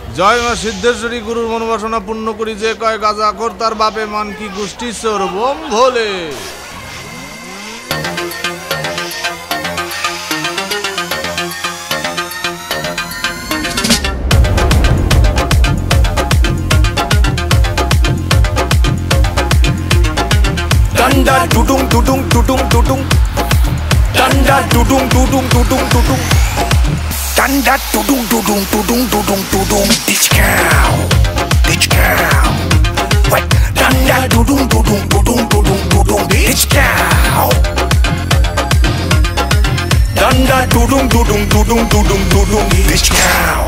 জয় মা সিদ্ধেশ্বরী গুরুর মনোবাসনা পূর্ণ করি, যে কয় গাজা খোর তার বাপে মান কি গোষ্ঠী চোর বোম ভোলে। Danda dudung dudung dudung dudung. Danda dudung dudung dudung dudung. Danda dudung dudung dudung dudung dudung. Ditch cow, ditch cow. Wait, danda dudung dudung dudung dudung dudung. Ditch cow. Danda dudung dudung dudung dudung dudung. Ditch cow.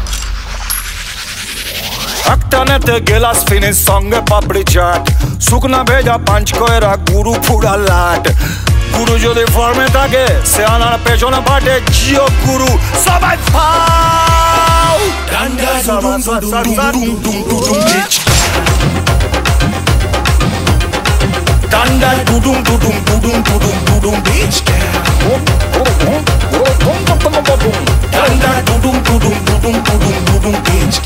একটানেতে গেলাস finish সঙ্গে পাপড়ি চাট, শুকনা ভেজা পাঁচ কয়রা গুরু ফুড়া লাট। গুরু যদি ফর্মে থাকে সে আনার পেছনে পাটে জিও গুরু সবাই ফাও। ডান্ডা দুডুম দুডুম দুডুম দুডুম ডিচ। ডান্ডা দুডুম দুডুম দুডুম দুডুম দুডুম ডিচ। ডান্ডা দুডুম দুডুম দুডুম দুডুম দুডুম ডিচ।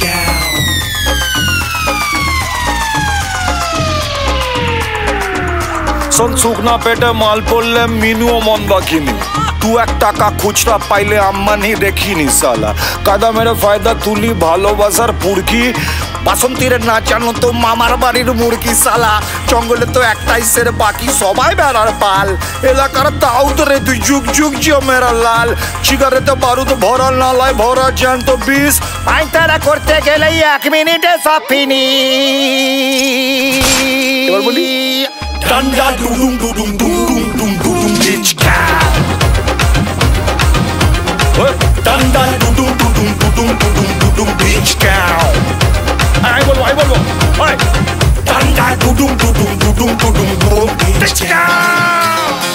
শুকনা পেটে মাল পড়লে মিনুও মন বাকিনি, 2-1 টাকা খুচরা পাইলে আম্মানি দেখিনি সালা। কাদা মেরে ফায়দা তুলি ভালোবাসার পুরকি, বাসন্তীর নাচানো তো মামার বাড়ির মুরগি সালা। জঙ্গলে তো একটাই সের বাকি সবাই বেড়ার পাল, এলাকার তাও তো রে তুই যুগ যুগ জিও মেরা লাল। সিগারেতে বারুদ ভরা নালায় ভরা জ্যান্ত বিষ, আইতারা করতে গেলে 1 মিনিটে সব ফিনিশ। এবার বলি Danda dudung dudung dudung dudung dudung ditch cow. Danda dudung dudung dudung dudung dudung ditch cow. Ay bolbo. Ay. Danda dudung dudung dudung dudung dudung ditch cow.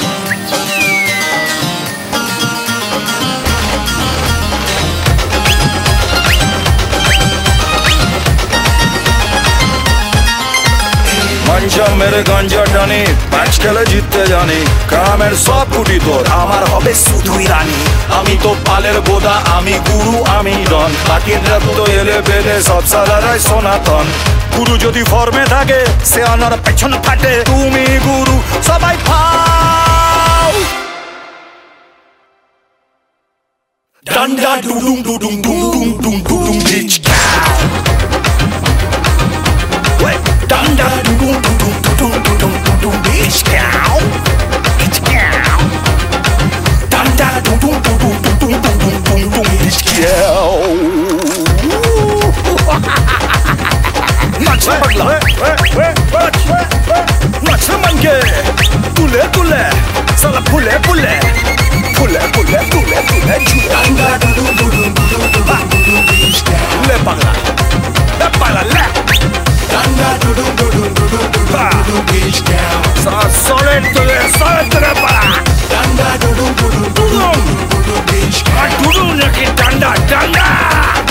গাঞ্জা মেরে গাঞ্জা টানি, ম্যাচ খেলে জিততে জানি। গ্রামের সব কুটি তোর আমার হবে শুধুই রানী। আমি তো পালের বোদা, আমি গুরু আমি ডন। বাকির রক্ত এলে বেলে সব সালারাই সনাতন। গুরু যদি ফর্মে থাকে সে আনার পেছন ফাটে, তুমি গুরু সবাই ফাও। ডান্ডা ডুডুং ডুডুং ডুডুং ডুডুং ডুডুং ডিচ cow. Danda dudung dudung dudung dudung dudung ditch cow. Ditch cow. Danda dudung dudung dudung dudung dudung ditch cow. Naç bagla. Naç mange. Tule. Sala pule. Pule. Danda dudung dudung dudung dudung ditch cow. Le bagla. Le. Danda dudum dudum dudum dudum ditch cow. Solid to the para. Danda dudum dudum dudum dudum ditch cow. Dudum naki danda.